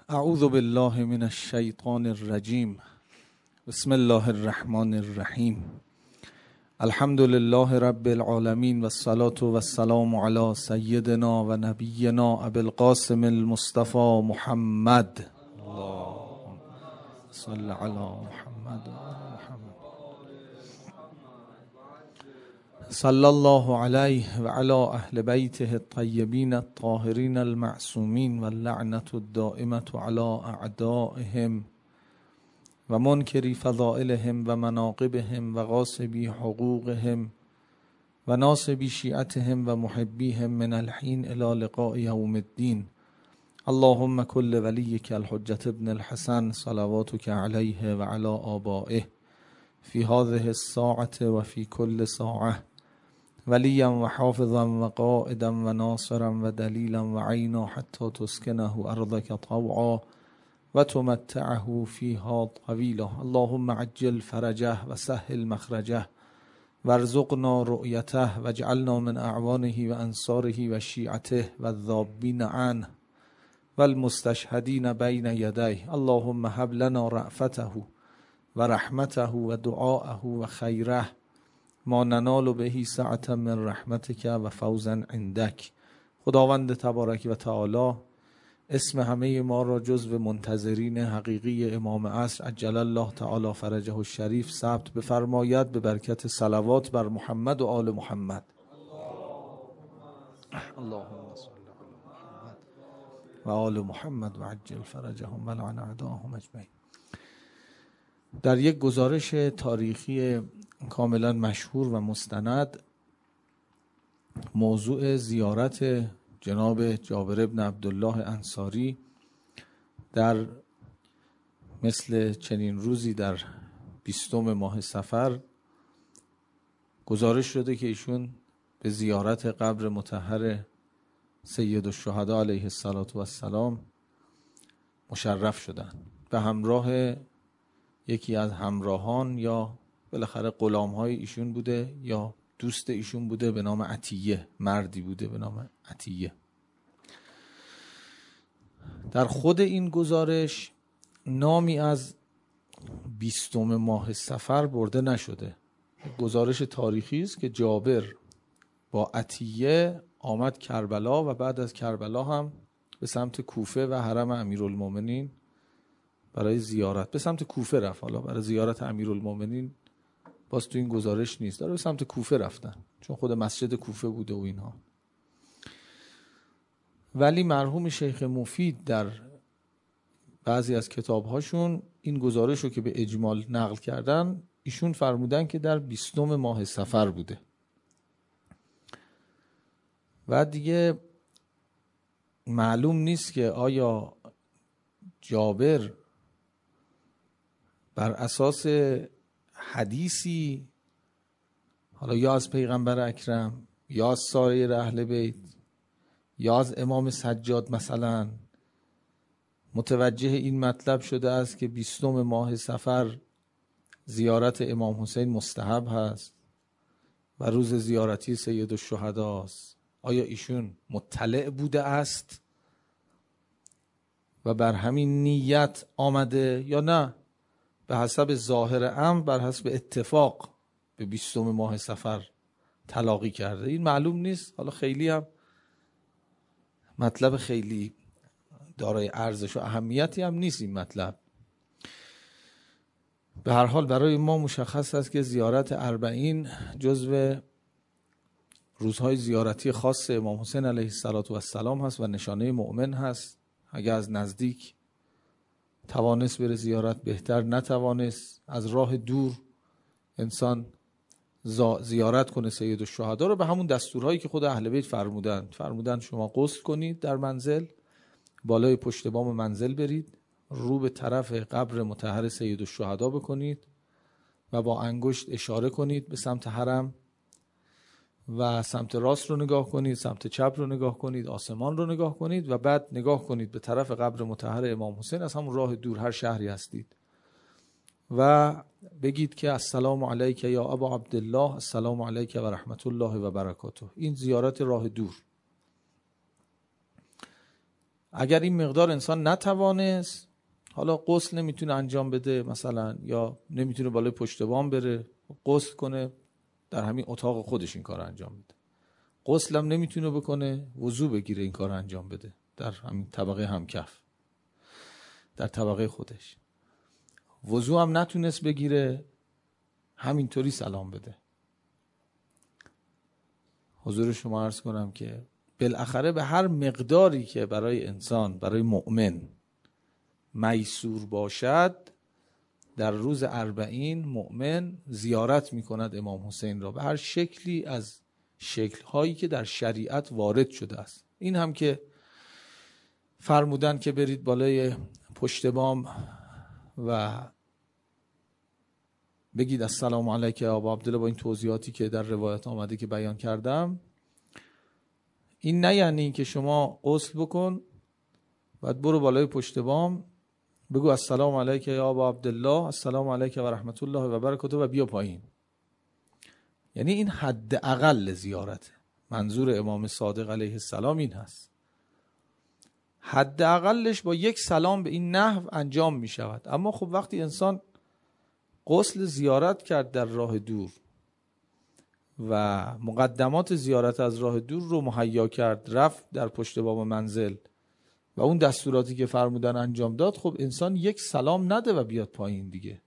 اعوذ بالله من الشیطان الرجیم. بسم الله الرحمن الرحیم. الحمد لله رب العالمین و الصلاة و السلام علی سیدنا و نبینا ابی القاسم المصطفى محمد. اللهم صل علی محمد و آل محمد. صلی الله علیه و علی اهل بیته الطیبین الطاهرین المعصومین و اللعنة الدائمة علی اعدائهم و منکری فضائلهم و مناقبهم و غاصبی حقوقهم و ناصبی شیعتهم و محبیهم من الحین الی لقاء یوم الدین. اللهم کل ولیک الحجة ابن الحسن صلواتک علیه و علی آبائه فی هذه الساعة و فی کل ساعة ولیا و حافظا و قائدا و ناصرا و دلیلا و عینا حتی تسکنه ارضک طوعا و تمتعه فیها طویلا. اللهم عجل فرجه و سهل مخرجه وارزقنا رؤیته واجعلنا من اعوانه و انصاره و شیعته و الذابین عنه و المستشهدین بین یدیه. اللهم هب لنا رأفته و رحمته و دعاءه و خیره ما ننال به سعة من رحمتک و فوزا عندک. خداوند تبارک و تعالی اسم همه ما را جزو منتظرین حقیقی امام عصر عجل الله تعالی فرجه الشریف ثبت بفرماید به برکت صلوات بر محمد و آل محمد. اللهم صل علی محمد و آل محمد و عجل فرجهم و لعن اعداءهم اجمعین. در یک گزارش تاریخی کاملا مشهور و مستند موضوع زیارت جناب جابر بن عبدالله انصاری در مثل چنین روزی در 20 ماه صفر گزارش شده که ایشون به زیارت قبر مطهر سید الشهدا علیه السلام مشرف شدند به همراه یکی از همراهان یا بالاخره غلام‌های ایشون بوده یا دوست ایشون بوده به نام عطیه، مردی بوده به نام عطیه. در خود این گزارش نامی از 20 ماه صفر برده نشده. گزارش تاریخی است که جابر با عطیه آمد کربلا و بعد از کربلا هم به سمت کوفه و حرم امیرالمومنین برای زیارت به سمت کوفه رفت. حالا برای زیارت امیرالمومنین باز تو این گزارش نیست، داره به سمت کوفه رفتن چون خود مسجد کوفه بوده و اینها. ولی مرحوم شیخ مفید در بعضی از کتابهاشون این گزارش رو که به اجمال نقل کردن ایشون فرمودن که در 20 ماه صفر بوده. و دیگه معلوم نیست که آیا جابر بر اساس حدیثی حالا یا از پیغمبر اکرم یا از سایر اهل بیت یا از امام سجاد مثلا متوجه این مطلب شده است که 20 ماه صفر زیارت امام حسین مستحب هست و روز زیارتی سید الشهدا است. آیا ایشون مطلع بوده است و بر همین نیت آمده یا نه به حسب ظاهر امر بر حسب اتفاق به 20 ماه صفر تلاقی کرده؟ این معلوم نیست. حالا خیلی هم مطلب خیلی دارای ارزش و اهمیتی هم نیست این مطلب. به هر حال برای ما مشخص است که زیارت 40 جزو روزهای زیارتی خاص امام حسین علیه السلام هست و نشانه مؤمن هست. اگر از نزدیک توانست بره زیارت بهتر، نتوانست از راه دور انسان زیارت کنه سید الشهدا رو به همون دستورهایی که خود اهل بیت فرمودن شما غسل کنید در منزل، بالای پشت بام منزل برید، رو به طرف قبر مطهر سید الشهدا بکنید و با انگشت اشاره کنید به سمت حرم و سمت راست رو نگاه کنید، سمت چپ رو نگاه کنید، آسمان رو نگاه کنید و بعد نگاه کنید به طرف قبر مطهر امام حسین از همون راه دور هر شهری هستید و بگید که السلام علیک یا ابا عبدالله، السلام علیک و رحمت الله و برکاته. این زیارت راه دور. اگر این مقدار انسان نتوانست، حالا غسل نمیتونه انجام بده مثلا، یا نمیتونه بالای پشت بام بره، غسل کنه در همین اتاق خودش این کار انجام بده. غسل هم نمیتونه بکنه، وضو بگیره این کار انجام بده در همین طبقه همکف، در طبقه خودش. وضو هم نتونست بگیره، همینطوری سلام بده. حضور شما عرض کنم که بالاخره به هر مقداری که برای انسان، برای مؤمن میسور باشد، در روز 40 مؤمن زیارت میکند امام حسین را به هر شکلی از شکل‌هایی که در شریعت وارد شده است. این هم که فرمودن که برید بالای پشت بام و بگید السلام علیک یا ابا عبدالله، با این توضیحاتی که در روایت آمده که بیان کردم، این نه یعنی که شما غسل بکن بعد برو بالای پشت بام بگو السلام علیک یا ابا عبدالله، السلام علیک و رحمت الله و برکاته و بیا پایین. یعنی این حد اقل زیارته. منظور امام صادق علیه السلام این هست، حد اقلش با یک سلام به این نحو انجام می شود. اما خب وقتی انسان غسل زیارت کرد در راه دور و مقدمات زیارت از راه دور رو مهیا کرد، رفت در پشت بام منزل و اون دستوراتی که فرمودن انجام داد، خب انسان یک سلام نده و بیاد پایین دیگه.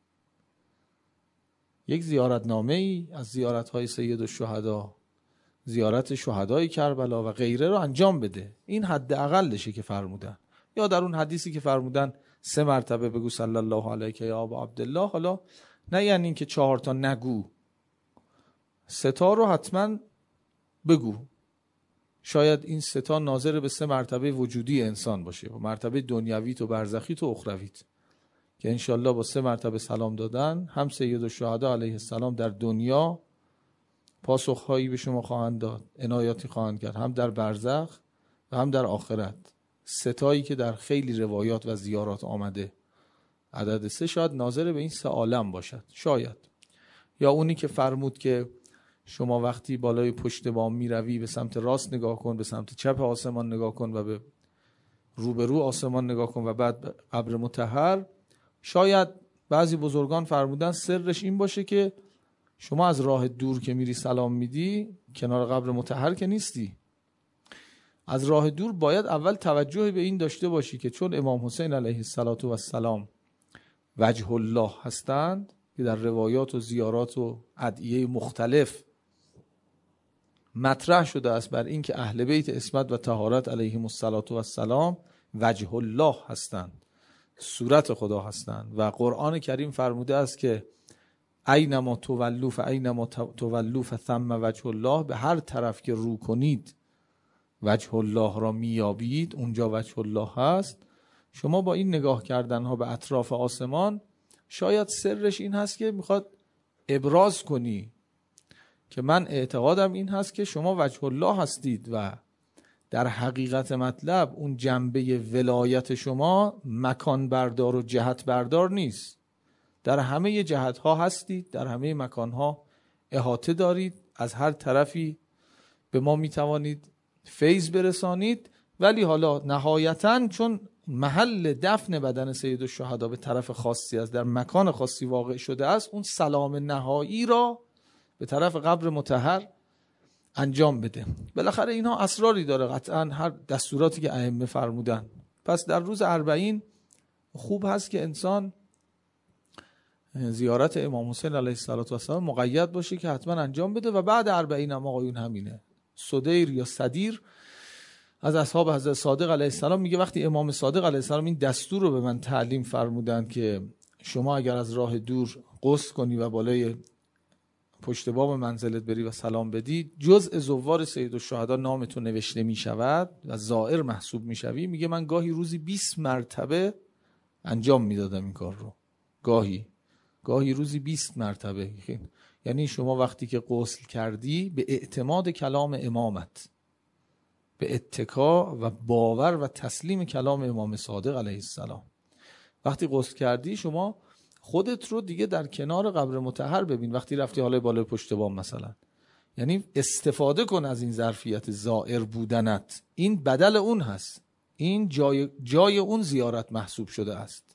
یک زیارتنامه ای از زیارت‌های سید الشهدا، زیارت شهدای کربلا و غیره رو انجام بده. این حد اقلشه که فرمودن. یا در اون حدیثی که فرمودن 3 مرتبه بگو صلی الله علیک یا ابا عبدالله، حالا نه یعنی این که 4 تا نگو، 3 تا رو حتما بگو. شاید این 3 تا ناظر به 3 مرتبه وجودی انسان باشه، مرتبه دنیویت و برزخیت و اخرویت، که انشالله با 3 مرتبه سلام دادن هم سید الشهدا علیه السلام در دنیا پاسخهایی به شما خواهند داد، عنایاتی خواهند کرد، هم در برزخ و هم در آخرت. 3 تایی که در خیلی روایات و زیارات آمده، عدد 3 شاید ناظر به این 3 عالم باشد، شاید. یا اونی که فرمود که شما وقتی بالای پشت بام می روی به سمت راست نگاه کن، به سمت چپ آسمان نگاه کن و به روبرو آسمان نگاه کن و بعد به قبر مطهر. شاید بعضی بزرگان فرمودن سرش این باشه که شما از راه دور که میری سلام میدی، کنار قبر مطهر که نیستی، از راه دور باید اول توجه به این داشته باشی که چون امام حسین علیه السلام وجه الله هستند، که در روایات و زیارات و ادعیه مختلف مطرح شده است بر این که اهل بیت عصمت و طهارت علیهم السلام وجه الله هستند، صورت خدا هستند. و قرآن کریم فرموده است که اینما تولوا فینما تولوا فثم وجه الله، به هر طرف که رو کنید وجه الله را میابید، اونجا وجه الله هست. شما با این نگاه کردن ها به اطراف آسمان، شاید سرش این هست که میخواد ابراز کنی که من اعتقادم این هست که شما وجه الله هستید و در حقیقت مطلب اون جنبه ولایت شما مکان بردار و جهت بردار نیست. در همه جهت ها هستید، در همه مکان ها احاطه دارید، از هر طرفی به ما میتوانید فیض برسانید. ولی حالا نهایتاً چون محل دفن بدن سید الشهدا به طرف خاصی است، در مکان خاصی واقع شده است، اون سلام نهایی را به طرف قبر مطهر انجام بده. بالاخره اینها اسراری داره قطعاً، هر دستوراتی که ائمه فرمودن. پس در روز 40 خوب هست که انسان زیارت امام حسین علیه السلام مقید باشه که حتما انجام بده. و بعد 40 هم آقایون همینه. صدیر یا صدیر از اصحاب حضرت صادق علیه السلام میگه وقتی امام صادق علیه السلام این دستور رو به من تعلیم فرمودن که شما اگر از راه دور غسل کنی و بالای پشت بام منزلت بری و سلام بدی، جزء زوار سید الشهدا نامتون نوشته میشود و زائر محسوب میشوی. میگه من گاهی روزی 20 مرتبه انجام میدادم این کار رو، گاهی روزی 20 مرتبه. یعنی شما وقتی که غسل کردی به اعتماد کلام امامت، به اتکا و باور و تسلیم کلام امام صادق علیه السلام، وقتی غسل کردی شما خودت رو دیگه در کنار قبر مطهر ببین. وقتی رفتی حالا بالای پشت بام مثلا، یعنی استفاده کن از این ظرفیت زائر بودنت، این بدل اون هست. این جای اون زیارت محسوب شده است.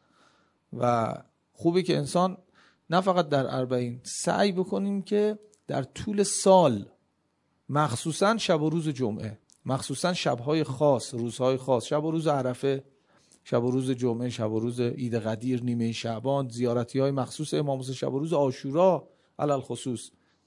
و خوبه که انسان نه فقط در اربعین سعی بکنیم که در طول سال، مخصوصا شب و روز جمعه، مخصوصا شبهای خاص، روزهای خاص، شب و روز عرفه، شب و روز جمعه، شب و روز عید قدیر، نیمه شعبان، زیارتی های مخصوص امام حسین، شب و روز عاشورا علل خصوص،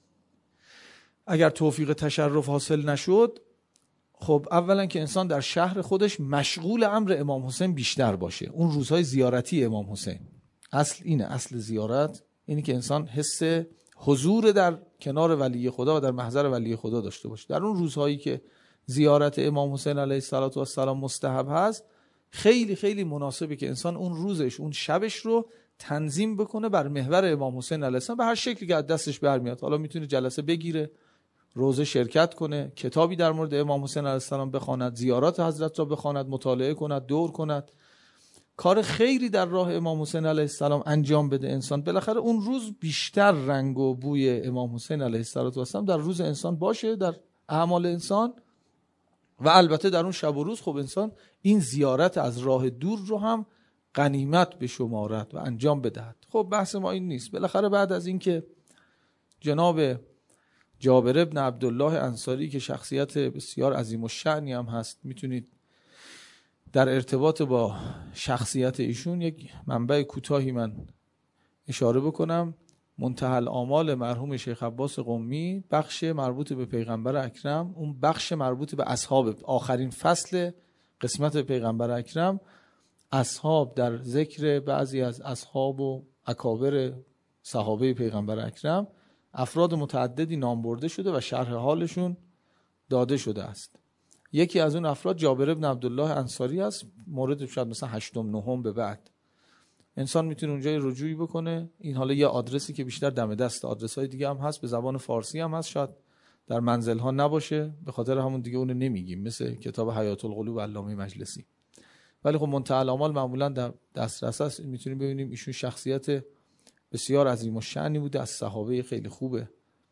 اگر توفیق تشرف حاصل نشد، خب اولا که انسان در شهر خودش مشغول امر امام حسین بیشتر باشه. اون روزهای زیارتی امام حسین، اصل اینه، اصل زیارت اینی که انسان حس حضور در کنار ولی خدا و در محضر ولی خدا داشته باشه. در اون روزهایی که زیارت امام حسین علیه السلام مستحب هست، خیلی خیلی مناسبه که انسان اون روزش، اون شبش رو تنظیم بکنه بر محور امام حسین علیه السلام به هر شکلی که از دستش برمیاد. حالا میتونه جلسه بگیره، روزه شرکت کنه، کتابی در مورد امام حسین علیه السلام بخواند، زیارات حضرت را بخواند، مطالعه کند، دور کند، کار خیری در راه امام حسین علیه السلام انجام بده انسان. بالاخره اون روز بیشتر رنگ و بوی امام حسین علیه السلام در روز انسان باشه، در اعمال انسان. و البته در اون شب و روز خب انسان این زیارت از راه دور رو هم غنیمت بشمارد و انجام بدهد. خب بحث ما این نیست. بالاخره بعد از این که جناب جابر ابن عبدالله انصاری که شخصیت بسیار عظیم الشأنی هم هست، میتونید در ارتباط با شخصیت ایشون یک منبع کوتاهی من اشاره بکنم. منتهی الآمال مرحوم شیخ عباس قمی، بخش مربوط به پیغمبر اکرم، اون بخش مربوط به اصحاب، آخرین فصل قسمت پیغمبر اکرم، اصحاب، در ذکر بعضی از اصحاب و اکابر صحابه پیغمبر اکرم، افراد متعددی نام برده شده و شرح حالشون داده شده است. یکی از اون افراد جابر ابن عبدالله انصاری است، مورد شاید مثلا 8م 9م به بعد. انسان میتونه اونجا رجوعی بکنه. این حالا یه آدرسی که بیشتر دم دست، آدرس‌های دیگه هم هست به زبان فارسی هم هست، شاید در منزل ها نباشه، به خاطر همون دیگه اون نمیگیم، مثل کتاب حیات القلوب علامه مجلسی. ولی خب منتهی الآمال معمولا در دسترس است، میتونیم ببینیم ایشون شخصیت بسیار عظیم الشأنی بوده، از صحابه خیلی خوبه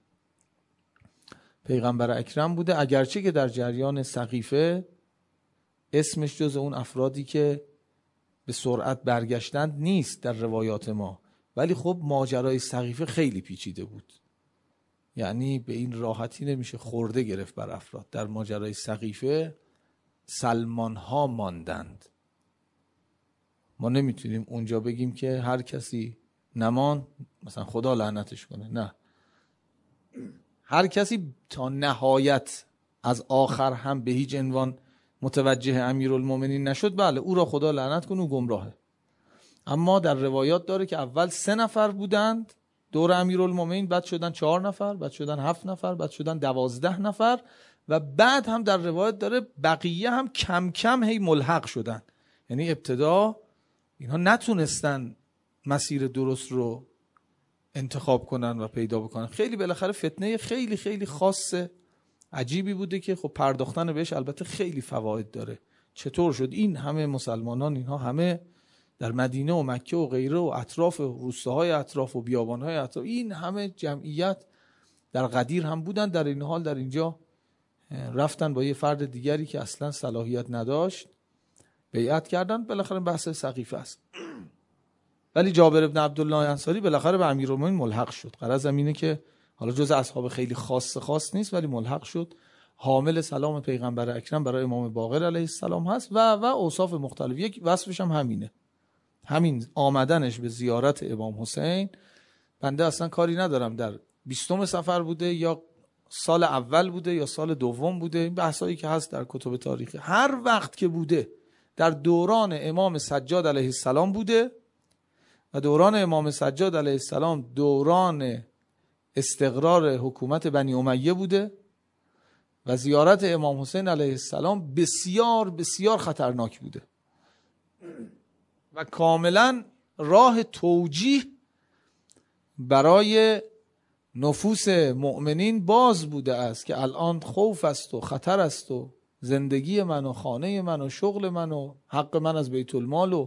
پیغمبر اکرم بوده، اگرچه که در جریان سقیفه اسمش جز اون افرادی که به سرعت برگشتند نیست در روایات ما. ولی خب ماجرای سقیفه خیلی پیچیده بود، یعنی به این راحتی نمیشه خورده گرفت بر افراد. در ماجرای سقیفه سلمان ها ماندند. ما نمیتونیم اونجا بگیم که هر کسی نمان مثلا خدا لعنتش کنه، نه، هر کسی تا نهایت از آخر هم به هیچ عنوان متوجه امیرالمومنین نشد، بله او را خدا لعنت کنه و گمراهه. اما در روایات داره که اول 3 نفر بودند دور امیرالمومنین، بعد شدن 4 نفر، بعد شدن 7 نفر، بعد شدن 12 نفر و بعد هم در روایت داره بقیه هم کم کم هی ملحق شدن. یعنی ابتدا اینها نتونستن مسیر درست رو انتخاب کنن و پیدا بکنن. خیلی بالاخره فتنه خیلی خیلی خاص عجیبی بوده که خب پرداختن بهش البته خیلی فواید داره. چطور شد این همه مسلمانان، اینها همه در مدینه و مکه و غیره و اطراف روستاهای اطراف و بیابانهای اطراف، این همه جمعیت در غدیر هم بودن، در این حال در اینجا رفتن با یه فرد دیگری که اصلا صلاحیت نداشت بیعت کردن. بالاخره بحث سقیفه است. ولی جابر ابن عبدالله انصاری بالاخره به امیرالمومنین ملحق شد. غرض اینه که حالا جز اصحاب خیلی خاص نیست ولی ملحق شد، حامل سلام پیغمبر اکرم برای امام باقر علیه السلام هست و اوصاف مختلف. یک وصفش هم همینه، همین آمدنش به زیارت امام حسین. بنده اصلا کاری ندارم در 20م سفر بوده یا سال اول بوده یا سال دوم بوده، این بحثایی که هست در کتب تاریخی، هر وقت که بوده در دوران امام سجاد علیه السلام بوده و دوران امام سجاد علیه السلام دوران استقرار حکومت بنی امیه بوده و زیارت امام حسین علیه السلام بسیار بسیار خطرناک بوده و کاملا راه توجیه برای نفوس مؤمنین باز بوده است که الان خوف است و خطر است و زندگی من و خانه من و شغل من و حق من از بیت المال و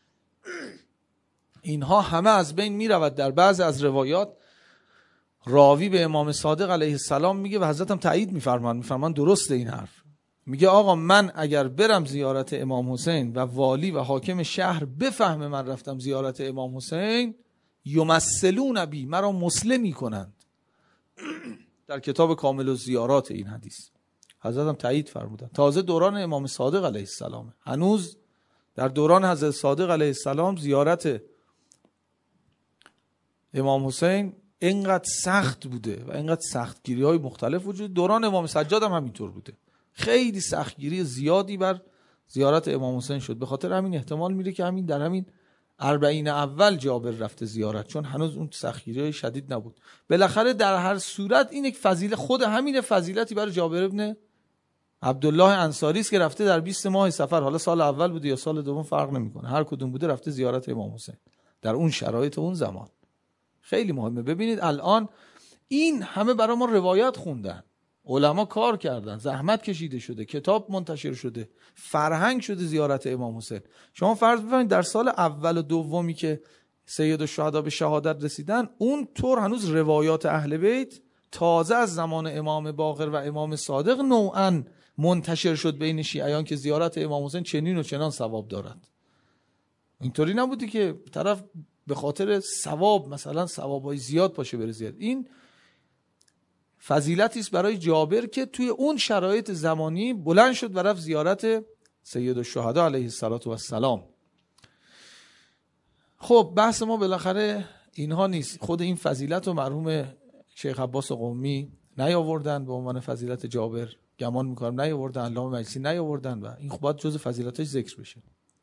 اینها همه از بین می رود. در بعض از روایات راوی به امام صادق علیه السلام میگه و حضرت هم تایید میفرمان درسته این حرف، میگه آقا من اگر برم زیارت امام حسین و والی و حاکم شهر بفهمه من رفتم زیارت امام حسین، یمثلون بی، مرا مسلمی کنند. در کتاب کامل الزیارات این حدیث حضرت هم تایید فرمودن. تازه دوران امام صادق علیه السلام، هنوز در دوران حضرت صادق علیه السلام زیارت امام حسین اینقدر سخت بوده و اینقدر سختگیری های مختلف وجود. دوران امام سجاد هم همینطور بوده، خیلی سختگیری زیادی بر زیارت امام حسین شد. به خاطر همین احتمال میره که همین در همین 40 اول جابر رفته زیارت، چون هنوز اون سختگیری شدید نبود. بالاخره در هر صورت این یک فضیلت، خود همین فضیلتی برای جابر ابن عبدالله انصاری است که رفته در 20 ماه صفر، حالا سال اول بوده یا سال دوم فرق نمیکنه، هر کدوم بوده رفته زیارت امام حسین در اون شرایط اون زمان. خیلی مهمه. ببینید الان این همه برای ما روایت خوندن، علما کار کردن، زحمت کشیده شده، کتاب منتشر شده، فرهنگ شده زیارت امام حسین. شما فرض بفرمایید در سال اول و دومی که سید الشهدا به شهادت رسیدن، اون طور هنوز روایات اهل بیت تازه از زمان امام باقر و امام صادق نوعاً منتشر شد بین شیعیان که زیارت امام حسین چنین و چنان ثواب دارد. اینطوری نبودی که طرف به خاطر ثواب مثلا ثوابای زیاد پاشه بره زیاد. این فضیلتی است برای جابر که توی اون شرایط زمانی بلند شد و رفت زیارت سید الشهدا علیه السلام. خب بحث ما بالاخره اینها نیست. خود این فضیلت رو مرحوم شیخ عباس قمی نیاوردن به عنوان فضیلت جابر، گمان میکنم نیاوردن، علامه مجلسی نیاوردن و این خب جزء فضیلتش ذکر بشه.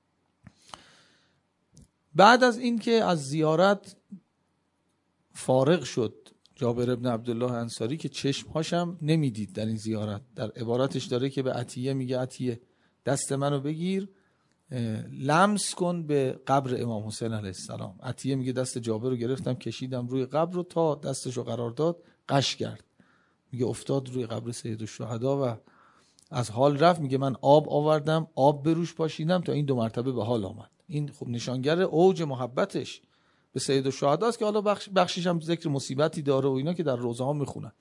بعد از این که از زیارت فارغ شد جابر ابن عبدالله انصاری که چشمهاشم نمیدید در این زیارت، در عبارتش داره که به عطیه میگه عطیه دست منو بگیر لمس کن به قبر امام حسین علیه السلام. عطیه میگه دست جابر رو گرفتم کشیدم روی قبر رو تا دستشو قرار داد قش کرد، میگه افتاد روی قبر سید الشهدا و از حال رفت. میگه من آب آوردم، آب به روش پاشیدم تا این 2 مرتبه به حال آمد. این خب نشانگر اوج محبتش به سید الشهدا است که حالا بخشش هم ذکر مصیبتی داره و اینا که در روزه ها میخونن.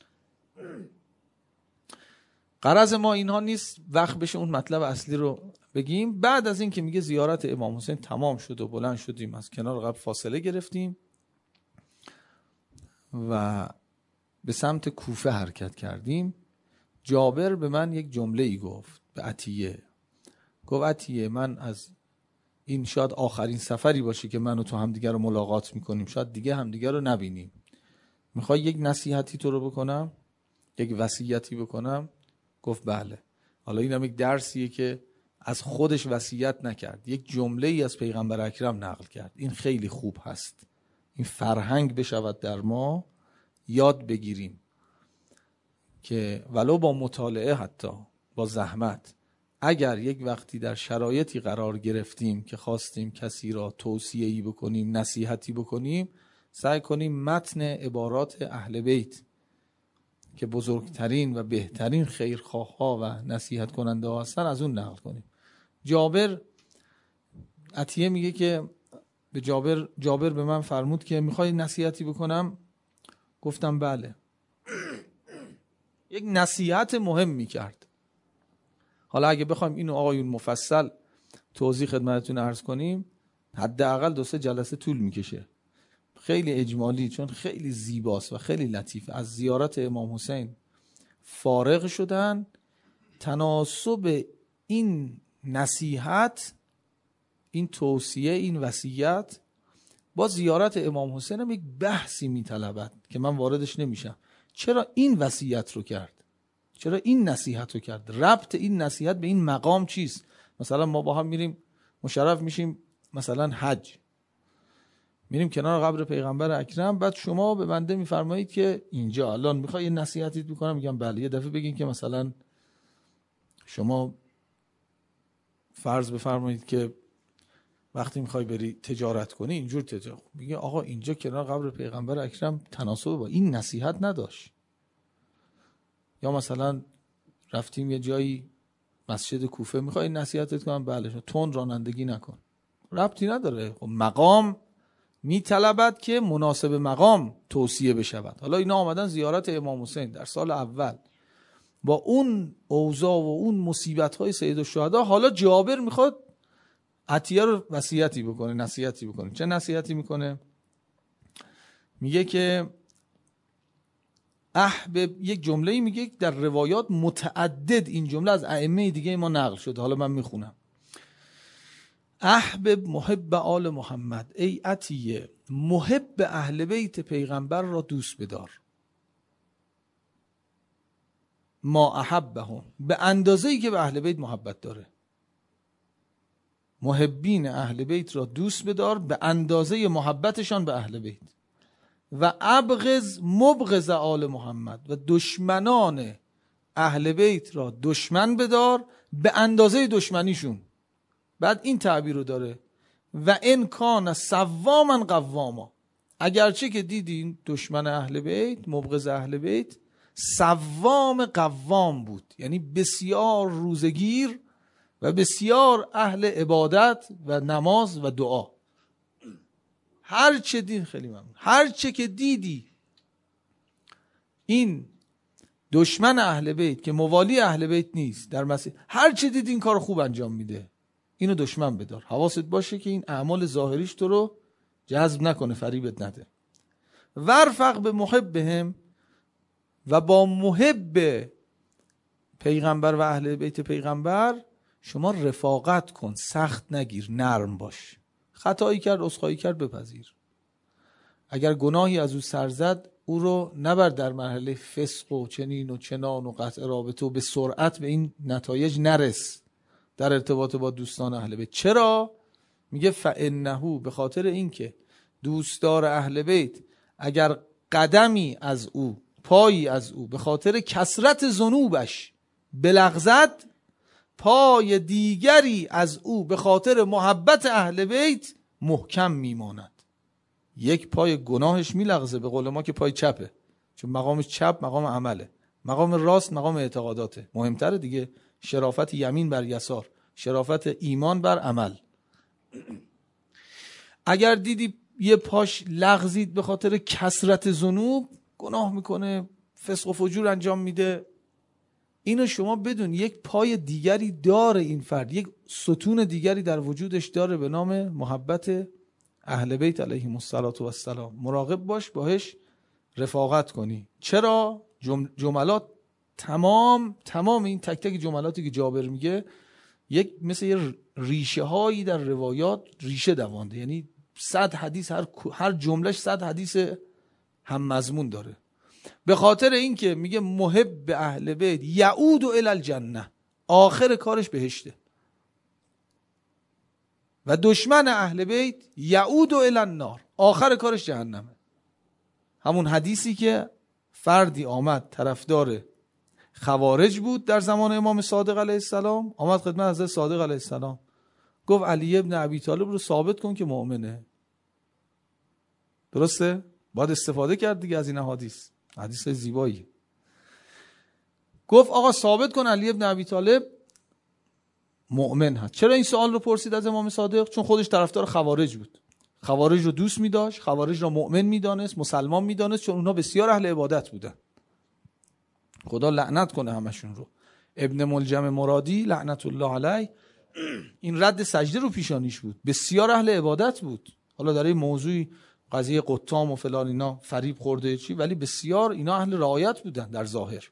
غرض ما اینها نیست، وقت بشه اون مطلب اصلی رو بگیم. بعد از این که میگه زیارت امام حسین تمام شد و بلند شدیم از کنار قبر فاصله گرفتیم و به سمت کوفه حرکت کردیم، جابر به من یک جمله ای گفت به عطیه. گفت عطیه من از این شاید آخرین سفری باشه که من و تو همدیگر رو ملاقات میکنیم، شاید دیگه همدیگر رو نبینیم. میخوای یک نصیحتی تو رو بکنم، یک وصیتی بکنم؟ گفت بله. حالا این هم یک درسیه که از خودش وصیت نکرد، یک جمله ای از پیغمبر اکرم نقل کرد. این خیلی خوب هست، این فرهنگ بشود در ما، یاد بگیریم که ولو با مطالعه، حتی با زحمت، اگر یک وقتی در شرایطی قرار گرفتیم که خواستیم کسی را توصیه‌ای بکنیم، نصیحتی بکنیم، سعی کنیم متن عبارات اهل بیت که بزرگترین و بهترین خیرخواه‌ها و نصیحت کننده ها هستن از اون نقل کنیم. جابر، عطیه میگه که به جابر به من فرمود که میخوای نصیحتی بکنم؟ گفتم بله. یک نصیحت مهم میکرد. حالا اگه بخوایم اینو آقایون مفصل توضیح خدمتتون عرض کنیم حداقل 2-3 جلسه طول میکشه. خیلی اجمالی، چون خیلی زیباست و خیلی لطیفه. از زیارت امام حسین فارغ شدن، تناسب این نصیحت، این توصیه، این وصیت با زیارت امام حسین هم یک بحثی میطلبد که من واردش نمیشم. چرا این وصیت رو کرد؟ چرا این نصیحت رو کرد؟ ربط این نصیحت به این مقام چیست؟ مثلا ما با هم میریم مشرف میشیم مثلا حج، میریم کنار قبر پیغمبر اکرم، بعد شما به بنده میفرمایید که اینجا الان میخوای یه نصیحتی بکنم؟ میگم بله. یه دفعه بگین که مثلا شما فرض بفرمایید که وقتی میخوای بری تجارت کنی اینجور تجارت، میگه آقا اینجا کنار قبر پیغمبر اکرم تناسب با این نصیحت نداشت. یا مثلا رفتیم یه جایی مسجد کوفه، میخوای نصیحتت کنم؟ بله. تون رانندگی نکن. ربطی نداره. خب مقام میطلبد که مناسب مقام توصیه بشود. حالا اینا آمدن زیارت امام حسین در سال اول، با اون اوضاع و اون مصیبت‌های سید الشهدا حالا جابر میخواد عطیه رو وصیتی بکنه، نصیحتی بکنه. چه نصیحتی میکنه؟ میگه که یک جمله‌ای میگه در روایات متعدد این جمله از ائمه دیگه ما نقل شده، حالا من میخونم. احبب محب آل محمد، ای عطیه محب اهل بیت پیغمبر را دوست بدار، ما احبهم، به اندازه‌ای که به اهل بیت محبت داره. محبین اهل بیت را دوست بدار به اندازه محبتشان به اهل بیت. و ابغض مبغض آل محمد، و دشمنان اهل بیت را دشمن بدار به اندازه دشمنیشون. بعد این تعبیر رو داره و ان کان صواما قواما، اگرچه که دیدین دشمن اهل بیت، مبغض اهل بیت، صوام قوام بود، یعنی بسیار روزگیر و بسیار اهل عبادت و نماز و دعا. هر چه دید، خیلی ممنون، هر چه که دیدی این دشمن اهل بیت که موالی اهل بیت نیست در مسیح، هر چه دید این کار خوب انجام میده، اینو دشمن بدار. حواست باشه که این اعمال ظاهریش تو رو جذب نکنه، فریبت نده. ورفق به محبهم، و با محب پیغمبر و اهل بیت پیغمبر شما رفاقت کن، سخت نگیر، نرم باش. خطایی کرد، عذرخواهی کرد، بپذیر. اگر گناهی از او سر زد، او رو نبر در مرحله فسق و چنین و چنان و قطع رابطه و به سرعت به این نتایج نرس در ارتباط با دوستان اهل بیت. چرا؟ میگه فانه، به خاطر اینکه دوستدار اهل بیت اگر قدمی از او، پایی از او به خاطر کثرت ذنوبش بلغزد، پای دیگری از او به خاطر محبت اهل بیت محکم میماند. یک پای گناهش میلغزه، به قول ما که پای چپه، چون مقام چپ مقام عمله، مقام راست مقام اعتقاداته. مهمتره دیگه، شرافت یمین بر یسار، شرافت ایمان بر عمل. اگر دیدی یه پاش لغزید به خاطر کثرت ذنوب، گناه میکنه، فسق و فجور انجام میده، اینو شما بدون یک پای دیگری داره این فرد، یک ستون دیگری در وجودش داره به نام محبت اهل بیت علیهم السلام. مراقب باش، باهاش رفاقت کنی. چرا؟ جملات تمام این تک تک جملاتی که جابر میگه یک مثل یه ریشه هایی در روایات ریشه دوانده، یعنی 100 حدیث، هر جملهش 100 حدیث هم مضمون داره. به خاطر اینکه میگه محب اهل بیت یعود الی الجنه، آخر کارش بهشته، و دشمن اهل بیت یعود الی النار، آخر کارش جهنمه. همون حدیثی که فردی آمد طرفدار خوارج بود در زمان امام صادق علیه السلام، آمد خدمت حضرت صادق علیه السلام، گفت علی ابن ابی طالب رو ثابت کن که مؤمنه. درسته؟ باید استفاده کرد دیگه از این حدیث زیبایی. گفت آقا ثابت کن علی ابن ابی طالب مؤمن هست. چرا این سوال رو پرسید از امام صادق؟ چون خودش طرفدار خوارج بود، خوارج رو دوست می داشت، خوارج رو مؤمن می دانست، مسلمان می دانست، چون اونها بسیار اهل عبادت بودن. خدا لعنت کنه همشون رو. ابن ملجم مرادی لعنت الله علیه این رد سجده رو پیشانیش بود، بسیار اهل عبادت بود. حالا در این موضوع قضیه قطام و فلان اینا فریب خورده چی، ولی بسیار اینا اهل رعایت بودن در ظاهر.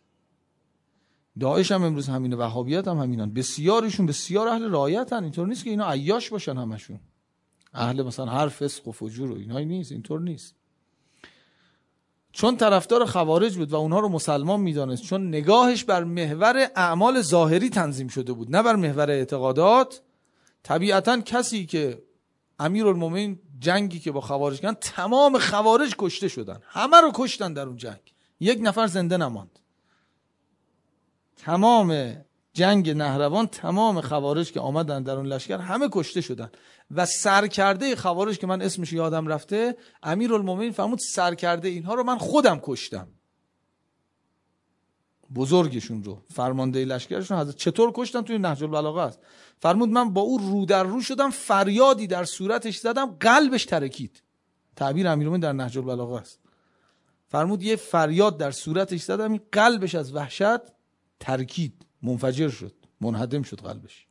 داعش هم امروز همینه، وهابیت هم همینن، بسیارشون بسیار اهل رعایتن. اینطور نیست که اینا عیاش باشن همشون، اهل مثلا هر فسق و فجور و اینایی نیست، اینطور نیست. چون طرفدار خوارج بود و اونها رو مسلمان میدانست، چون نگاهش بر محور اعمال ظاهری تنظیم شده بود نه بر محور اعتقادات، طبیعتا کسی که امیرالمومنین جنگی که با خوارج کردن، تمام خوارج کشته شدن، همه رو کشتن در اون جنگ، یک نفر زنده نماند. تمام جنگ نهروان، تمام خوارج که آمدن در اون لشکر همه کشته شدن. و سرکرده خوارج که من اسمش یادم رفته، امیرالمومنین فرمود سرکرده اینها رو من خودم کشتم. بزرگشون رو، فرمانده لشکرشون، حضرت چطور کشتن توی نهج البلاغه است. فرمود من با او رو در رو شدم، فریادی در صورتش زدم، قلبش ترکید. تعبیر امیرالمومنین در نهج البلاغه است. فرمود یه فریاد در صورتش زدم، این قلبش از وحشت ترکید، منفجر شد، منهدم شد قلبش.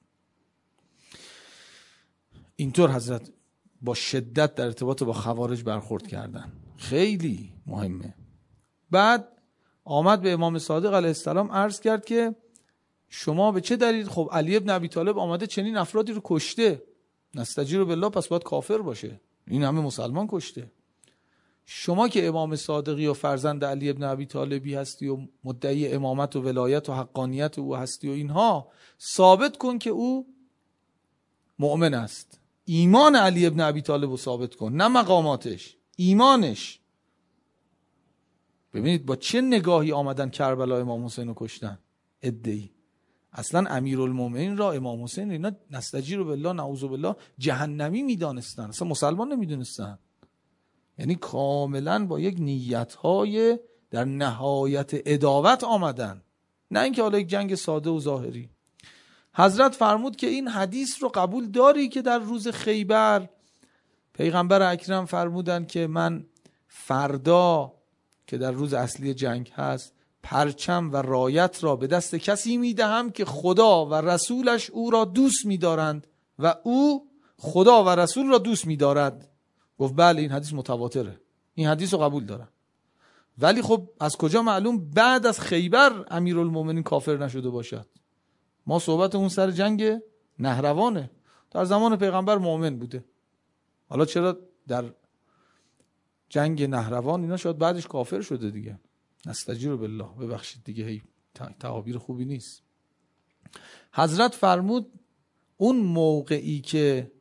اینطور حضرت با شدت در ارتباط با خوارج برخورد کردن. خیلی مهمه. بعد آمد به امام صادق علیه السلام عرض کرد که شما به چه دلیل، خب علی ابن ابی طالب آمده چنین افرادی رو کشته، نستجیر بالله، پس باید کافر باشه، این همه مسلمان کشته. شما که امام صادقی و فرزند علی ابن ابی طالبی هستی و مدعی امامت و ولایت و حقانیت او هستی و اینها، ثابت کن که او مؤمن است. ایمان علی ابن ابی طالب رو ثابت کن، نه مقاماتش، ایمانش. ببینید با چه نگاهی آمدن کربلا امام حسین رو کشتن. ادعی اصلا امیرالمومنین را امام حسین اینا نستجیر بالله نعوذ بالله جهنمی میدانستن، اصلا مسلمان نمیدونستن. یعنی کاملا با یک نیت‌های در نهایت عداوت آمدن، نه اینکه حالا یک جنگ ساده و ظاهری. حضرت فرمود که این حدیث رو قبول داری که در روز خیبر پیغمبر اکرم فرمودن که من فردا که در روز اصلی جنگ هست پرچم و رایت را به دست کسی میدهم که خدا و رسولش او را دوست می‌دارند و او خدا و رسول را دوست می‌دارد. گفت بله این حدیث متواتره، این حدیث رو قبول دارم. ولی خب از کجا معلوم بعد از خیبر امیرالمومنین کافر نشده باشد؟ ما صحبت اون سر جنگ نهروانه، در زمان پیغمبر مؤمن بوده. حالا چرا در جنگ نهروان اینا شاید بعدش کافر شده دیگه، نستجیر بالله، ببخشید دیگه، هی تعابیر خوبی نیست. حضرت فرمود اون موقعی که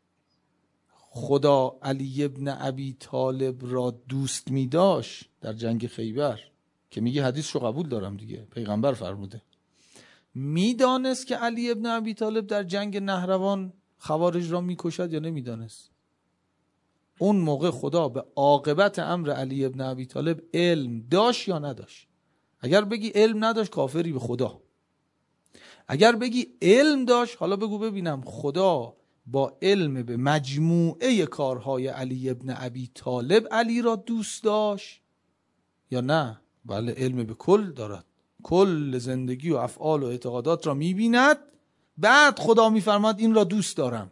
خدا علی ابن ابی طالب را دوست می داشت در جنگ خیبر، که میگه حدیث رو قبول دارم دیگه، پیغمبر فرموده، میدانست که علی ابن ابی طالب در جنگ نهروان خوارج را میکشد یا نمیدانست؟ اون موقع خدا به عاقبت امر علی ابن ابی طالب علم داشت یا نداشت؟ اگر بگی علم نداشت کافری به خدا. اگر بگی علم داشت، حالا بگو ببینم خدا با علم به مجموعه کارهای علی ابن ابی طالب علی را دوست داشت یا نه؟ بله علم به کل دارد، کل زندگی و افعال و اعتقادات را میبیند، بعد خدا میفرماد این را دوست دارم.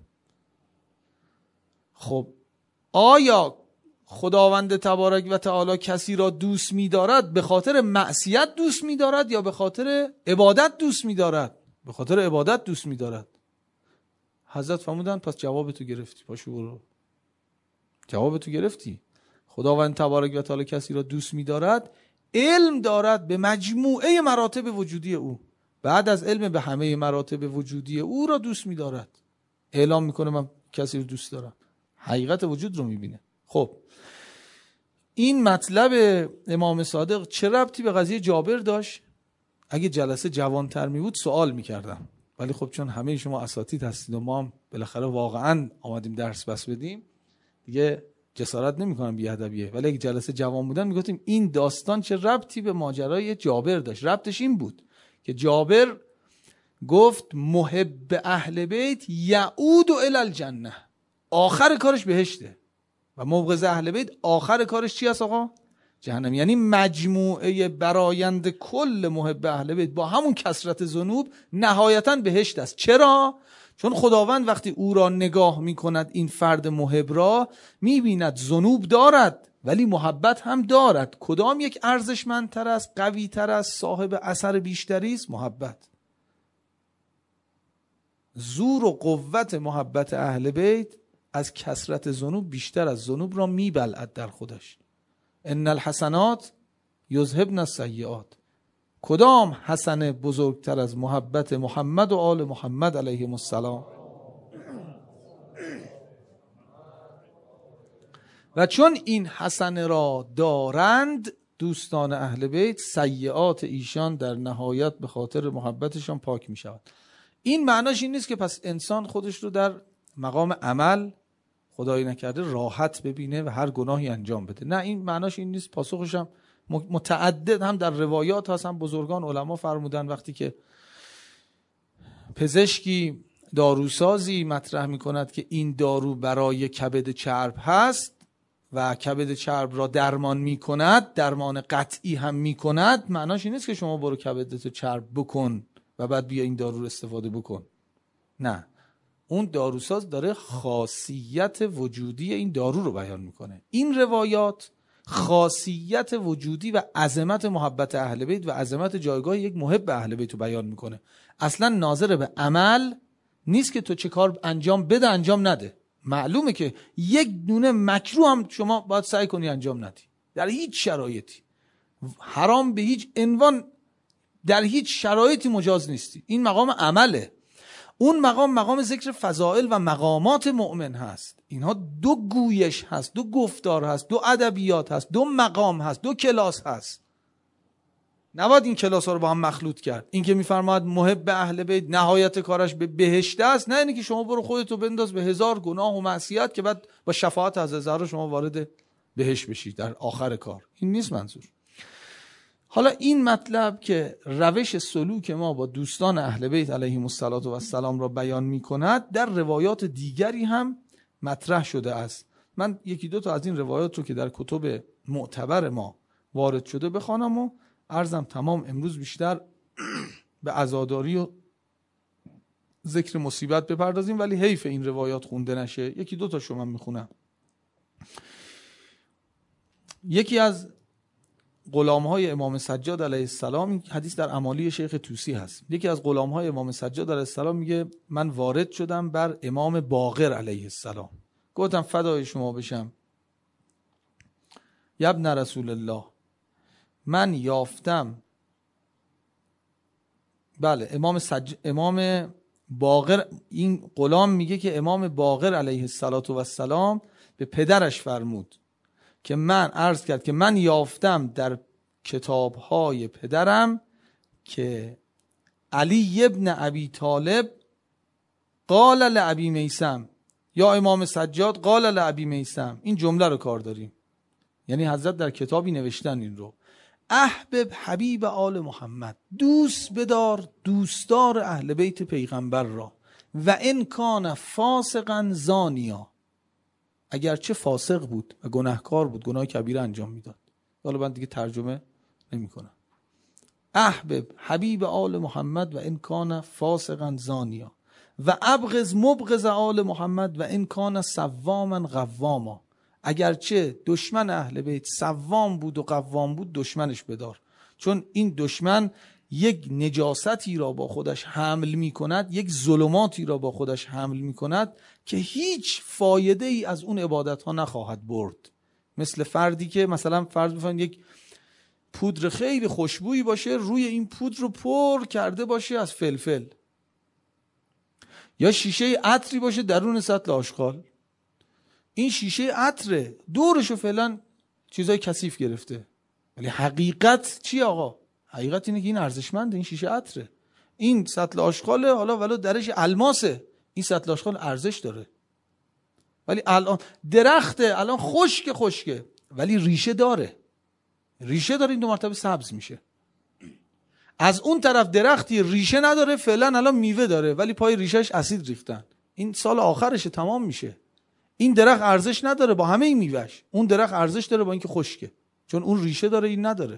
خب آیا خداوند تبارک و تعالی کسی را دوست می‌دارد به خاطر معصیت دوست می‌دارد یا به خاطر عبادت دوست می‌دارد؟ به خاطر عبادت دوست می‌دارد. حضرت فرمودن پس جوابتو گرفتی، پاشو برو، جوابتو گرفتی. خداوند تبارک و تعالی کسی را دوست می‌دارد، علم دارد به مجموعه مراتب وجودی او، بعد از علم به همه مراتب وجودی او را دوست می‌دارد، اعلام می‌کنه من کسی رو دوست دارم، حقیقت وجود رو می‌بینه. خب این مطلب امام صادق چه ربطی به قضیه جابر داشت؟ اگه جلسه جوانتر می بود سوال می‌کردم، ولی خب چون همه شما اساتید هستید و ما هم بالاخره واقعا آمدیم درس بس بدیم دیگه جسارت نمی‌کنم بی‌ادبیه، ولی اگه جلسه جوان بودن میگفتیم این داستان چه ربطی به ماجرای جابر داشت. ربطش این بود که جابر گفت محب اهل بیت یعود الی الجنه، آخر کارش بهشته، و مبغض اهل بیت آخر کارش چی است آقا؟ جهنم. یعنی مجموعه برآیند کل محب اهل بیت با همون کثرت ذنوب نهایتاً بهشت است. چرا؟ چون خداوند وقتی او را نگاه می‌کند این فرد محب را می‌بیند ذنوب دارد ولی محبت هم دارد. کدام یک ارزشمندتر است، قوی‌تر است، صاحب اثر بیشتری است؟ محبت. زور و قوت محبت اهل بیت از کثرت ذنوب بیشتر از ذنوب را میبلعد در خودش. ان الحسنات یذهبن السیئات. کدام حسنه بزرگتر از محبت محمد و آل محمد علیهم السلام؟ و چون این حسنه را دارند دوستان اهل بیت، سیئات ایشان در نهایت به خاطر محبتشان پاک می شود. این معناش این نیست که پس انسان خودش رو در مقام عمل خدایی نکرده راحت ببینه و هر گناهی انجام بده. نه، این معناش این نیست. پاسخش هم متعدد هم در روایات هست، هم بزرگان علما فرمودن وقتی که پزشکی داروسازی مطرح می کند که این دارو برای کبد چرب هست و کبد چرب را درمان میکند، درمان قطعی هم میکند، معناش این نیست که شما برو کبدتو چرب بکن و بعد بیا این دارو رو استفاده بکن. نه، اون داروساز داره خاصیت وجودی این دارو رو بیان میکنه. این روایات خاصیت وجودی و عظمت محبت اهل بیت و عظمت جایگاه یک محب اهل بیت رو بیان میکنه. اصلا ناظر به عمل نیست که تو چه کار انجام بده انجام نده. معلومه که یک دونه مکروه هم شما باید سعی کنی انجام ندی در هیچ شرایطی. حرام به هیچ عنوان در هیچ شرایطی مجاز نیستی. این مقام عمله. اون مقام ذکر فضائل و مقامات مؤمن هست. اینها دو گویش هست، دو گفتار هست، دو ادبیات هست، دو مقام هست، دو کلاس هست. نباید این کلاس ها رو با هم مخلوط کرد. این که میفرماید محب اهل بیت نهایت کارش به بهشت است، نه اینی که شما برو خودتو بنداز به 1000 گناه و معصیت که بعد با شفاعت از هزار شما وارد بهشت بشید در آخر کار. این نیست منظور. حالا این مطلب که روش سلوک ما با دوستان اهل بیت علیهم السلام را بیان می کند در روایات دیگری هم مطرح شده است. من یکی دو تا از این روایات رو که در کتب معتبر ما وارد شده بخوانم و عرضم تمام. امروز بیشتر به عزاداری و ذکر مصیبت بپردازیم، ولی حیف این روایات خونده نشه. یکی دو تا شما میخونم. یکی از غلام‌های امام سجاد علیه السلام، این حدیث در امالی شیخ طوسی هست، یکی از غلام‌های امام سجاد علیه السلام میگه من وارد شدم بر امام باقر علیه السلام، گفتم فدای شما بشم ابن رسول الله، من یافتم. بله امام باقر، این غلام میگه که امام باقر علیه السلام به پدرش فرمود که من عرض کرد که من یافتم در کتابهای پدرم که علی ابن ابی طالب قال لابی میثم یا امام سجاد قال لابی میثم. این جمله رو کار داریم، یعنی حضرت در کتابی نوشتن این رو: احبب حبیب آل محمد، دوست بدار دوستدار اهل بیت پیغمبر را، و ان کان فاسقا زانیا، اگرچه فاسق بود و گناهکار بود، گناه کبیره انجام میداد. حالا من دیگه ترجمه نمی کنم. احبب حبیب آل محمد و ان کان فاسقا زانیا و ابغض مبغض آل محمد و ان کان سواما قواما، اگرچه دشمن اهل بیت سوام بود و قوام بود، دشمنش بدار، چون این دشمن یک نجاستی را با خودش حمل می کند، یک ظلماتی را با خودش حمل می کند که هیچ فایده ای از اون عبادت ها نخواهد برد. مثل فردی که مثلا فرض بفرمایید یک پودر خیلی خوشبویی باشه، روی این پودر رو پر کرده باشه از فلفل، یا شیشه عطری باشه درون سطل آشغال. این شیشه عطره، دورشو فعلا چیزای کثیف گرفته، ولی حقیقت چی آقا؟ حقیقت اینه که این ارزشمنده، این شیشه عطره، این سطل آشغاله، حالا ولو درش الماسه، این سطل آشغال ارزش داره. ولی الان درخته، الان خشکه ولی ریشه داره، این 2 مرتبه سبز میشه. از اون طرف درختی ریشه نداره، فعلا الان میوه داره ولی پای ریشهش اسید ریختن، این سال آخرشه تمام میشه. این درخت ارزش نداره با همه این میوهش، اون درخت ارزش داره با اینکه خشکه، چون اون ریشه داره این نداره.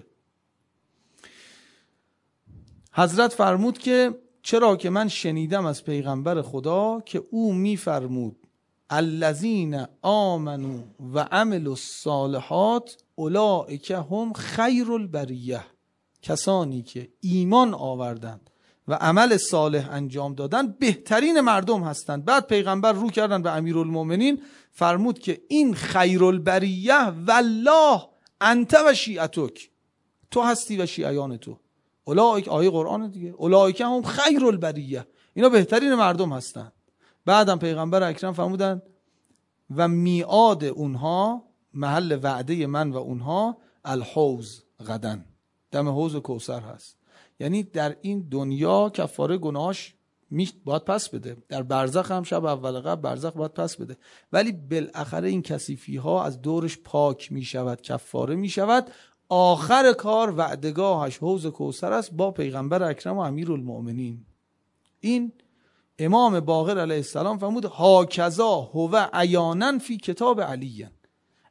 حضرت فرمود که چرا که من شنیدم از پیغمبر خدا که او میفرمود الذین آمنوا و عملوا الصالحات اولئک هم خیر البریه، کسانی که ایمان آوردند و عمل صالح انجام دادن بهترین مردم هستند. بعد پیغمبر رو کردن به امیرالمومنین، فرمود که این خیر البریه والله انت و شیعتک، تو هستی و شیعیان تو. اولئک، آیه قرآن دیگه، اولئک هم خیر البریه، اینا بهترین مردم هستند. بعدم پیغمبر اکرم فرمودن و میعاد اونها، محل وعده من و اونها، الحوض غدن، دم حوض کوثر هست. یعنی در این دنیا کفاره گناهاش باید پس بده، در برزخ هم شب اول قبر برزخ باید پس بده، ولی بالاخره این کثیفی ها از دورش پاک می شود، کفاره می شود. آخر کار وعدگاهش حوض کوثر است با پیغمبر اکرم و امیرالمؤمنین. این امام باقر علیه السلام فرمود هاکذا هو عیانا فی کتاب علی،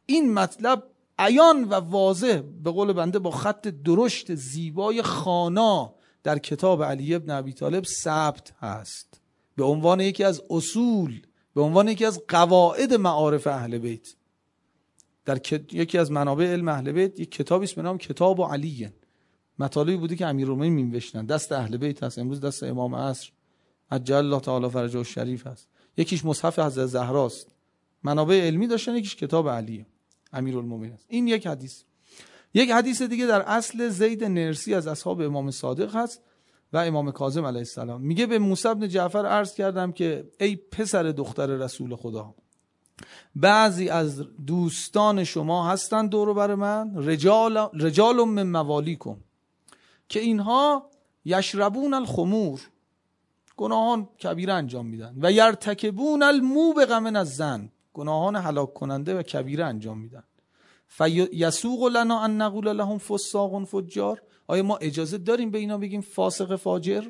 این مطلب عیان و واضح به قول بنده با خط درشت زیبای خوانا در کتاب علی ابن ابی طالب ثبت هست به عنوان یکی از اصول، به عنوان یکی از قواعد معارف اهل بیت. در یکی از منابع علم اهل بیت یک کتابی است به نام کتاب علی، مطالبی بوده که امیرالمومنین می‌نوشتن، دست اهل بیت هست، امروز دست امام عصر عجل الله تعالی فرجه الشریف هست. یکیش مصحف حضرت زهراست، منابع علمی داشتن، یکیش کتاب علی امیرالمومنین است. این یک حدیث. یک حدیث دیگه در اصل زید نرسی از اصحاب امام صادق هست و امام کاظم علیه السلام. میگه به موسی بن جعفر عرض کردم که ای پسر دختر رسول خدا، بعضی از دوستان شما هستن دور و بر من، رجال من موالیکم، که اینها یشربون الخمور، گناهان کبیره انجام میدن، و یرتکبون الموبق من الذنب، گناهان هلاک کننده و کبیره انجام میدن. فیسوق لنا ان نقول لهم فساق فجار، آیا ما اجازه داریم به اینا بگیم فاسق فاجر؟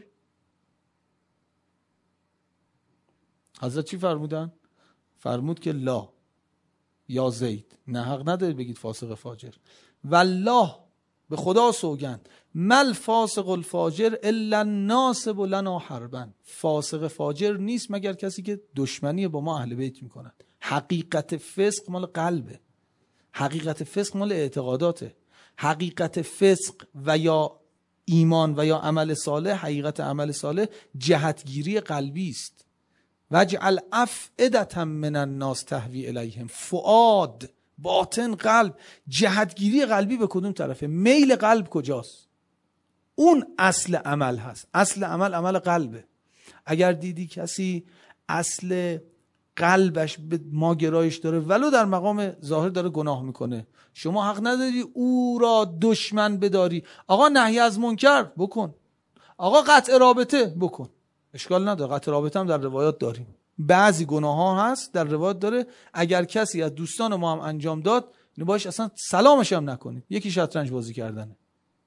حضرت چی فرمودن؟ فرمود که لا یا زید، نه حق ندارید بگید فاسق فاجر. والله، به خدا سوگند، مل فاسق الفاجر الا ناصب لنا حربا، فاسق فاجر نیست مگر کسی که دشمنی با ما اهل بیت میکند. حقیقت فسق مال قلبه، حقیقت فسق مال اعتقاداته، حقیقت فسق و یا ایمان و یا عمل صالح، حقیقت عمل صالح جهتگیری قلبی است. وجعل افئدة من الناس تهوی الیهم، فؤاد، باطن، قلب. جهتگیری قلبی به کدوم طرفه؟ میل قلب کجاست؟ اون اصل عمل هست. اصل عمل قلبه. اگر دیدی کسی اصل قلبش به ما گرایش داره ولو در مقام ظاهر داره گناه میکنه، شما حق نداری او را دشمن بداری. آقا نهی از منکر بکن، آقا قطع رابطه بکن، اشکال نداره. قطع رابطه هم در روایات داریم، بعضی گناه ها هست در روایات داره اگر کسی از دوستان ما هم انجام داد باش اصلا سلامش هم نکنید. یکی شطرنج بازی کردنه،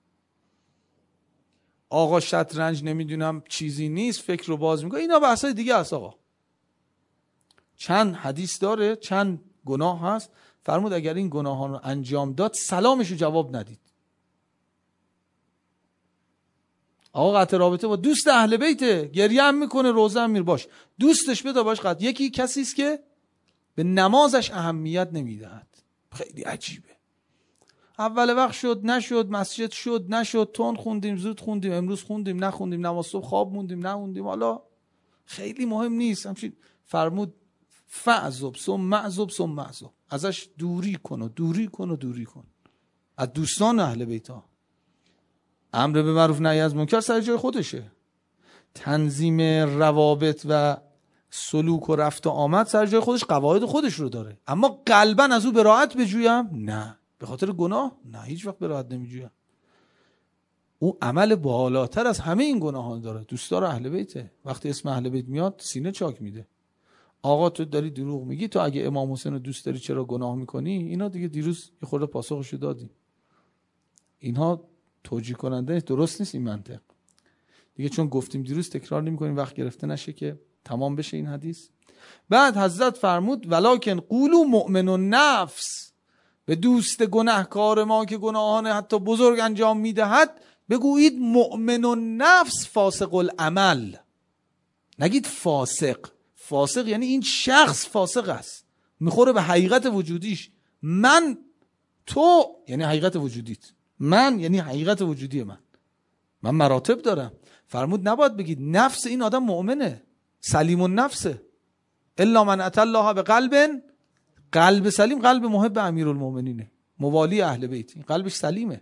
آقا شطرنج نمیدونم چیزی نیست، فکر رو باز میکنه، اینا بحثای دیگه است. آقا چند حدیث داره، چند گناه هست، فرمود اگر این گناهان رو انجام داد سلامش رو جواب ندید. آقا قطع رابطه با دوست اهل بیته، گریه هم میکنه، روزه هم میره، باش دوستش بده، باش قطع. یکی کسی است که به نمازش اهمیت نمیدهد، خیلی عجیبه. اول وقت شد نشد، مسجد شد نشد، تون خوندیم زود خوندیم، امروز خوندیم نخوندیم، نماز صبح خواب موندیم نموندیم، حالا خیلی مهم نیست. همچین فرمود فعذب ثم معذب ثم معذب، ازش دوری کن و دوری کن و دوری کن. از دوستان اهل بیت ها امر به معروف نهی از منکر سر جای خودشه، تنظیم روابط و سلوک و رفت و آمد سر جای خودش، قواعد خودش رو داره. اما قلبا از او براءت بجویم؟ نه. به خاطر گناه؟ نه، هیچ وقت براءت نمیجویم. او عمل بالاتر از همه این گناهان داره. دوستدار اهل بیته، وقتی اسم اهل بیت میاد سینه چاک میده. آقا تو داری دروغ میگی، تو اگه امام حسین رو دوست داری چرا گناه میکنی؟ اینا دیگه دیروز یه خورده پاسخشو دادیم. اینها توجیه کننده درست نیست این منطق دیگه، چون گفتیم دیروز تکرار نمی‌کنیم، وقت گرفته نشه که تمام بشه این حدیث. بعد حضرت فرمود ولکن قولوا مؤمن النفس، به دوست گناهکار ما که گناهان حتی بزرگ انجام میدهد بگویید مؤمن النفس فاسق العمل، نگید فاسق. فاسق یعنی این شخص فاسق است، میخوره به حقیقت وجودیش. من، تو یعنی حقیقت وجودیت، من یعنی حقیقت وجودی من مراتب دارم. فرمود نباید بگید نفس این آدم مؤمنه، سلیم النفسه، الا من اتى الله بقلب، قلب سلیم، قلب محب امیرالمومنینه، موالی اهل بیت، این قلبش سلیمه.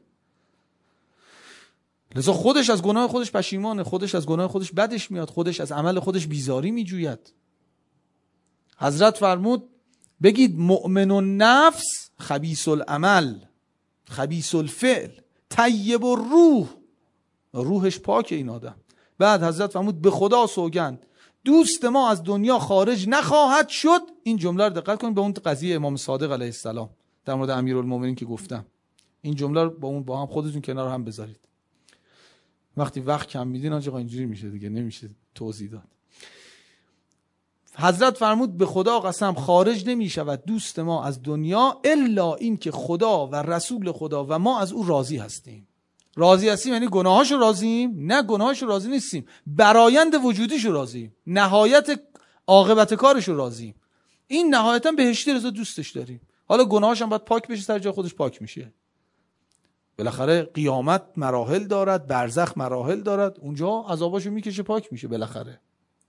لذا خودش از گناه خودش پشیمانه، خودش از گناه خودش بدش میاد، خودش از عمل خودش بیزاری میجوید. حضرت فرمود بگید مؤمن النفس خبیث العمل خبیث الفعل طیب الروح، روحش پاکه این آدم. بعد حضرت فرمود به خدا سوگند دوست ما از دنیا خارج نخواهد شد. این جمله رو دقت کنید، به اون قضیه امام صادق علیه السلام در مورد امیرالمومنین که گفتم، این جمله رو با هم خودتون کنار هم بذارید. وقتی وقت کم میدین آقا اینجوری میشه دیگه، نمیشه توضیح داد. حضرت فرمود به خدا قسم خارج نمی شود دوست ما از دنیا الا این که خدا و رسول خدا و ما از او راضی هستیم. راضی هستیم یعنی گناهاشو راضیم؟ نه، گناهاشو راضی نیستیم، برایند وجودیشو راضیم، نهایت عاقبت کارشو راضیم. این نهایتا بهشتی رضا دوستش داریم. حالا گناهاش هم باید پاک بشه، سر جای خودش پاک میشه. بالاخره قیامت مراحل دارد، برزخ مراحل دارد، اونجا عذاباشو میکشه پاک میشه بالاخره.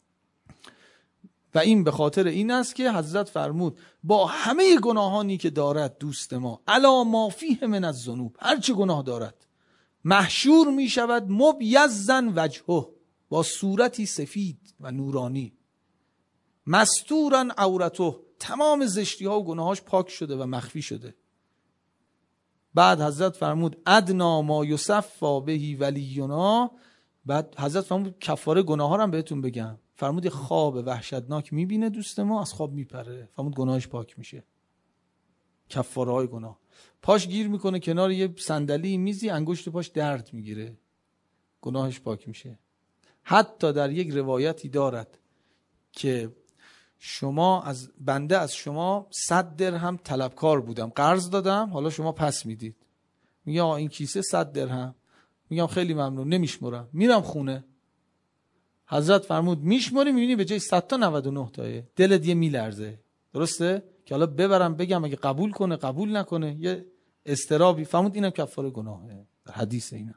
و این به خاطر این است که حضرت فرمود با همه گناهانی که دارد دوست ما علی ما فیه من الذنوب، هر چه گناه دارد، محشور می شود مبیضا وجهه، با صورتی سفید و نورانی، مستورا عورته، تمام زشتی ها و گناهاش پاک شده و مخفی شده. بعد حضرت فرمود ادنا ما یصفا بهی ولینا. بعد حضرت فرمود کفاره گناه ها رو هم بهتون بگم. فرمود خواب وحشتناک میبینه دوست ما، از خواب میپره، فرمود گناهش پاک میشه. کفاره های گناه، پاش گیر میکنه کنار یه صندلی میزی، انگشت پاش درد میگیره، گناهش پاک میشه. حتی در یک روایتی دارد که شما از بنده از شما 100 درهم طلبکار بودم، قرض دادم، حالا شما پس میدید. میگه آقا این کیسه 100 درهم. میگم خیلی ممنون، نمیشمرم، میرم خونه. حضرت فرمود میشمری، میبینی به جای 100 تا 99 تایه، دلت یه میلرزه. درسته که حالا ببرم بگم اگه قبول کنه قبول نکنه، یه استرابی. فرمود اینم کفاره گناهه. در حدیث اینم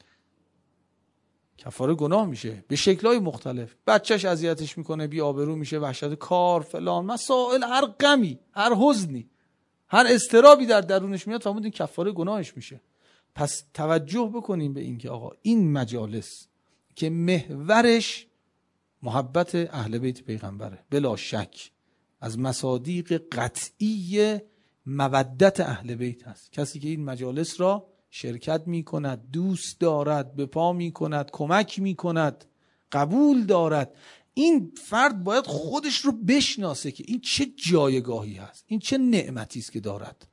کفاره گناه میشه به شکل‌های مختلف. بچهش اذیتش میکنه، بی آبرو میشه، وحشت کار، فلان مسائل، هر غمی، هر حزنی، هر استرابی در درونش میاد، فرمود این کفاره گناهش میشه. پس توجه بکنیم به این که آقا این مجالس که محورش محبت اهل بیت پیغمبره، بلا شک از مصادیق قطعی مودت اهل بیت هست. کسی که این مجالس را شرکت می کند، دوست دارد، به پا می کند، کمک می کند، قبول دارد، این فرد باید خودش رو بشناسه که این چه جایگاهی هست، این چه نعمتی است که دارد،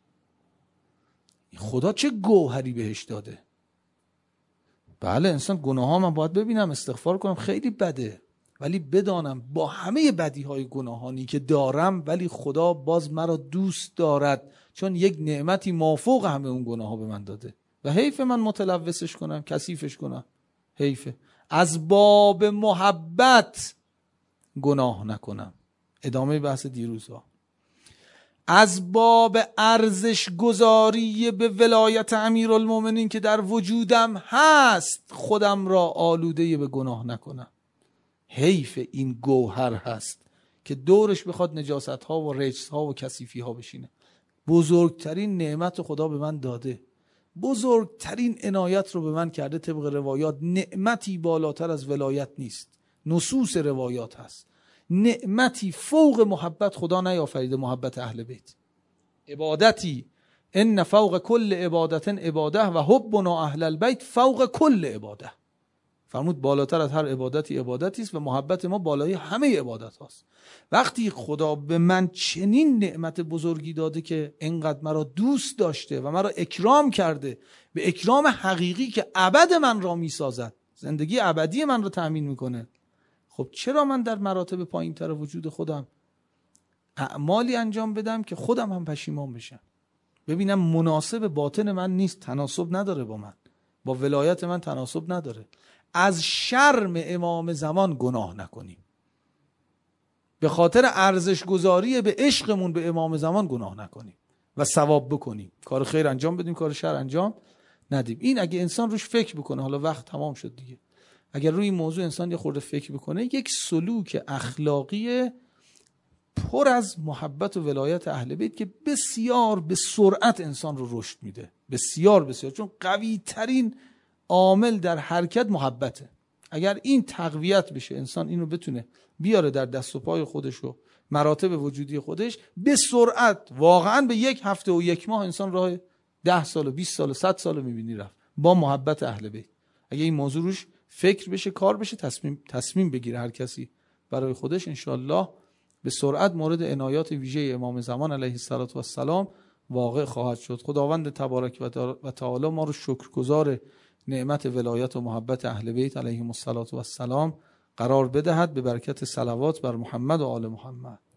خدا چه گوهری بهش داده. بله انسان گناه ها من باید ببینم، استغفار کنم، خیلی بده، ولی بدانم با همه بدی های گناهانی که دارم ولی خدا باز مرا دوست دارد، چون یک نعمتی مافوق همه اون گناه ها به من داده و حیف من متلوثش کنم، کثیفش کنم، حیفه. از باب محبت گناه نکنم. ادامه بحث دیروزها. از باب ارزش گذاری به ولایت امیرالمومنین که در وجودم هست خودم را آلوده به گناه نکنم. حیف این گوهر هست که دورش بخواد نجاست ها و رجس ها و کثیفی ها بشینه. بزرگترین نعمت خدا به من داده، بزرگترین عنایت رو به من کرده. طبق روایات نعمتی بالاتر از ولایت نیست، نصوص روایات هست. نعمتی فوق محبت خدا نیافریده، محبت اهل بیت. عبادتی ان فوق کل عبادت عباده و حبنا اهل البیت فوق کل عباده. فرمود بالاتر از هر عبادتی عبادتی است و محبت ما بالای همه عبادت هاست. وقتی خدا به من چنین نعمت بزرگی داده که اینقدر مرا دوست داشته و مرا اکرام کرده به اکرام حقیقی که ابد من را میسازد، زندگی ابدی من را تأمین میکنه، خب چرا من در مراتب پایین تر وجود خودم اعمالی انجام بدم که خودم هم پشیمان بشم، ببینم مناسب باطن من نیست، تناسب نداره با من، با ولایت من تناسب نداره. از شرم امام زمان گناه نکنیم، به خاطر ارزش گذاری به عشقمون به امام زمان گناه نکنیم و ثواب بکنیم، کار خیر انجام بدیم، کار شر انجام ندیم. این اگه انسان روش فکر بکنه، حالا وقت تمام شد دیگه، اگر روی این موضوع انسان یه خورده فکر بکنه، یک سلوک اخلاقی پر از محبت و ولایت اهل بیت که بسیار به سرعت انسان رو رشد میده، بسیار بسیار، چون قوی ترین عامل در حرکت محبته. اگر این تقویت بشه، انسان اینو بتونه بیاره در دست و پای خودش و مراتب وجودی خودش، به سرعت واقعا به یک هفته و یک ماه انسان راه 10 سال و 20 سال و 100 سال میبینی رفت با محبت اهل بیت. اگه این موضوع روش فکر بشه، کار بشه، تصمیم بگیره هر کسی برای خودش، انشالله به سرعت مورد عنایات ویژه امام زمان علیه السلام واقع خواهد شد. خداوند تبارک و تعالی ما رو شکرگزار نعمت ولایت و محبت اهل بیت علیهم السلام قرار بدهد به برکت صلوات بر محمد و آل محمد.